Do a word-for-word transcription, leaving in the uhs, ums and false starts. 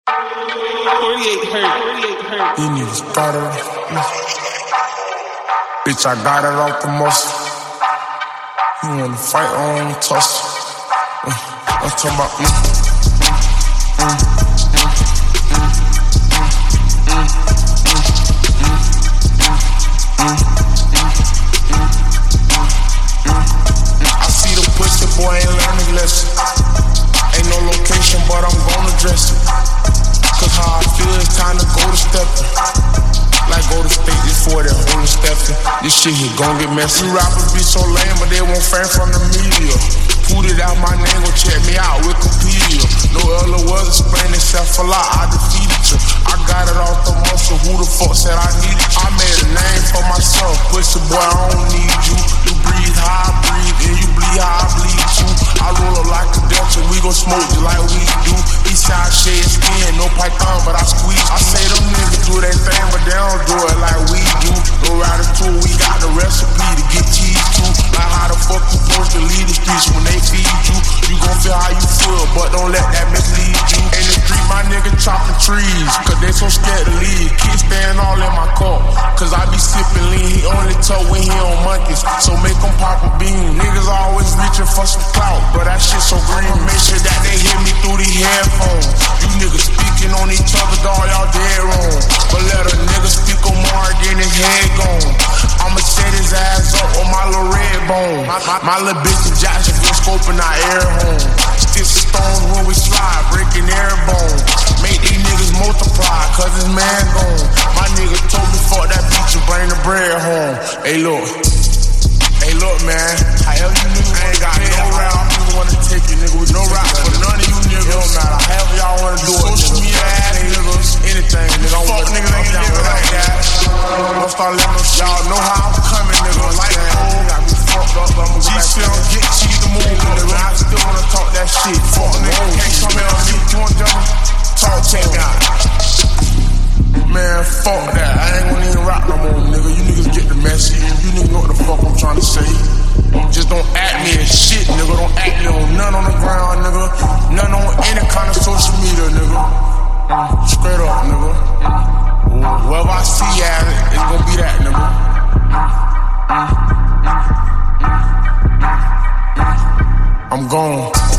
forty-eight hurt, forty-eight hurt. You niggas got it. Bitch, I got it off the muscle. You wanna fight on tussle. Uh, I'm talking about mm, mm, mm, I see the pussy boy ain't learning lesson. Ain't no location, but I'm gonna dress it. Cause how I feel it's time to go to steppin'. Like go to state this for that holy steppin'. This shit here gon' get messy. You rappers be so lame, but they won't fan from the media. Put it out, my name gon' check me out, Wikipedia. No other words explain itself a lot, I defeated you. I got it off the muscle, who the fuck said I needed you? I made a name for myself, pussy boy, I don't need you. You breathe how I breathe, and you bleed how I bleed too. I roll up like a Delta, we gon' smoke just like we do. Eastside shade skin, no python, but I squeeze. I say them niggas do their thing, but they don't do it like we do. No ratatouille, we got the recipe to get cheese too. Like how the fuck you supposed to lead the streets when they feed you? You gon' feel how you feel, but don't let that mislead you. In the street, my nigga chopping trees, cause they so scared to leave. Kids staying all in my cup, cause I be sipping lean. He only talk when he on monkeys, so make him pop a bean. Niggas always reaching for some clout, but that shit so green. Make sure that they hear me through the headphones. You niggas speaking on each other, dog, y'all dead wrong. But let a nigga speak on more, get his head gone. I'ma set his ass up on my little red bone. My, my, my little bitch is Jacksonville scoping our air home. Sticks and stones when we slide, breaking air bone. Make these niggas multiply, cause his man gone. My nigga told me fuck that bitch and bring the bread home. Hey look, hey look man, however you niggas I ain't got no route, nigga wanna take you nigga with no route for none of you niggas. It don't matter, however y'all wanna do it. Social media ass niggas, anything nigga. Fuck niggas ain't down like that. Don't start letting them, y'all know how I'm coming nigga. Like oh, got me fucked up, but I'ma go back to them. Get cheese to move nigga. I still wanna talk that shit. Fuck nigga, can't come in on me, you want them? Talk check out. Man, fuck that. I ain't gonna even rock no more, nigga. You niggas get the message. You niggas know what the fuck I'm trying to say. Just don't act me as shit, nigga. Don't act me on none on the ground, nigga. None on any kind of social media, nigga. Straight up, nigga. Wherever I see you at it, it's gonna be that, nigga. I'm gone.